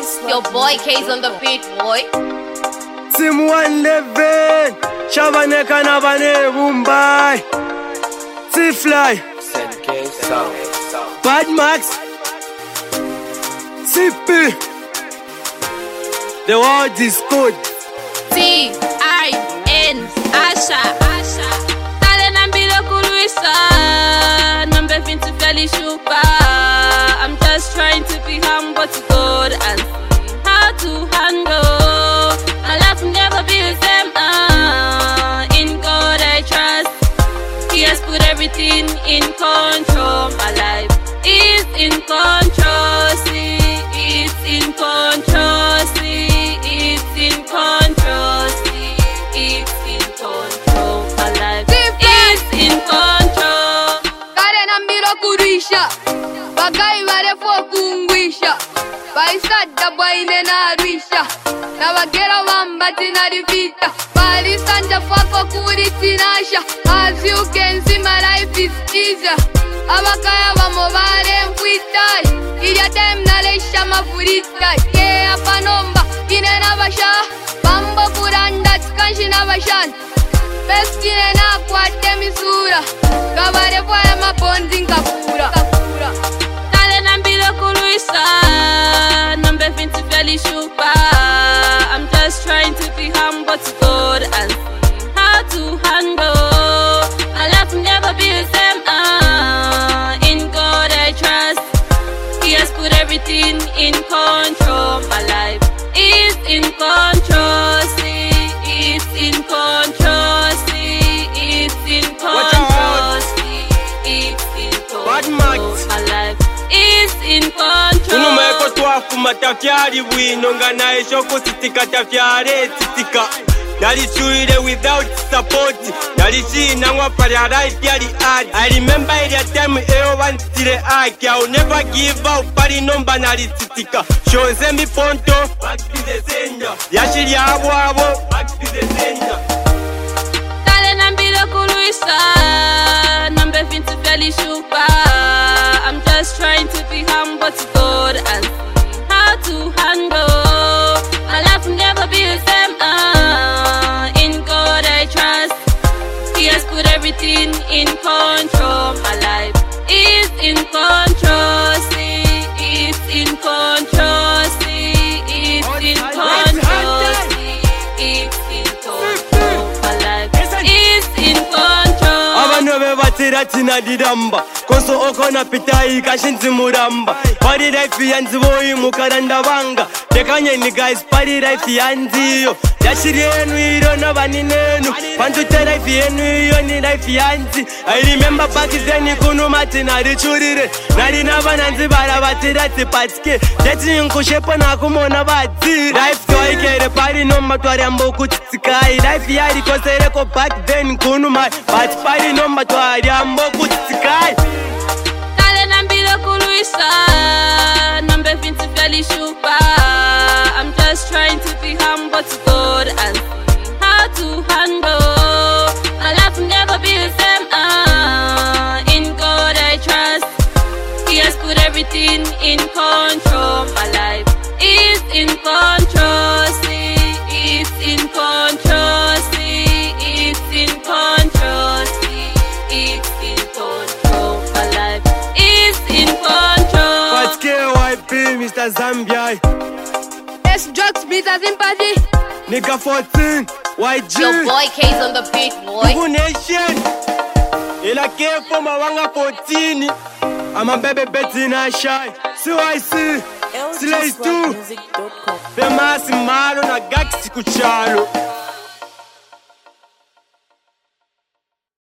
Your boy K's on the beat, boy. Team 111, Shabaneka Nabane Mumbai, T-Fly, Bad Max, CP. The world is good. T-I-N, Asha. Tale nambilo kuluisa, nambe vintu feli shupa. I'm just trying to be humble to God and see how to handle. My life will never be the same. In God I trust. He has put everything in control. My life is in control. See, it's in control. See, it's in control. See, it's in control. My life is in control. Kare nambiro kurisha, bagai vare fokungwisha, baisada bwaine na arisha, na bagera wambati na rivita, barisanja fako kuritinasha. As you can see, my life is easier. Abakaya wamovare mkwitai, ilia time nalesha mafuritai. Yeah, panomba, kine na basha, bambo kuranda tkanshi na bashan. Peskine na kwate misura, kavare fwaya maponzi nkafura. Tale nambilo kuluisa, nambe vintu feli shupa. I'm just trying to be humble to God and see how to handle. My life will never be the same. In God I trust. He has put everything in control. My life is in control. See, it's in control. See, it's in control. See, it's in control. My life is in control. Unumeko twafuma tafyari bwino nga naisho kusitika tafyare titika. Nalichuile without support. Nalishina ngwa pari life yali hard. I remember ile time eo wantile aki. I'll never give up pari nomba nalititika. Shonze mi ponto, back to the sender. Yashiri abo abo, back to the sender. Tale nambilo kuluisa, nambe vintu feli shupa. I'm just trying to be humble to God and see how to handle. My life will never be the same. In God I trust. He has put everything in control. My life is in control. See, it's in control. See, it's in control. See, it's in control. My life is in control. Abanobe batira tina didamba. Koso okona pitai kashinzi muramba. Party life yanzi boyi mukaranda banga. Tekanye ni guys party life yanzi yo. Yashiri yenu iro na baninenu. Pantu life yenu yo ni life yanzi. I remember back then kunu matina richurire. Nari na bananzi bara batira tipatike. Jeti nkushepa na kumona bati. Life toy kere party no matwari ambo kutikai. Life yari kosere ko back then kunu mai. But party no matwari ambo kutikai. Tale nambilo kuluisa, nambe vintu feli shupa. I'm just trying to be humble to God and see how to handle. My life will never be the same. In God I trust. He has put everything in control. My life is in control. See, it's in control. See, it's in control. See, it's in control. My life is in control. But KYP, Mr. Zambia. S drugs, Mr. Sympathy. Nigga 14, YG. Your boy K's on the beat, boy. Ugu Nation. Ila kefo mawanga 14. I'm a baby Betty na shy. CYC. Slay 2. Famous malo na gaksi kuchalo.